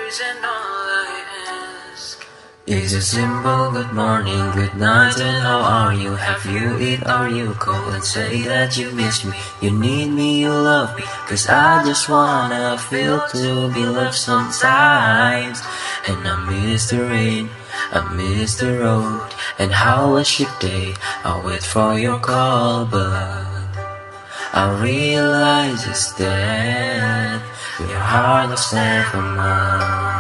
isn't all I ask. It's a simple good morning, good night, and how are you? Have you eat, are you cold? And say that you miss me, you need me, you love me. Cause I just wanna feel to be loved sometimes. And I miss the rain, I miss the road. And how was your day? I'll wait for your call, but I realize it's that your heart was never mine.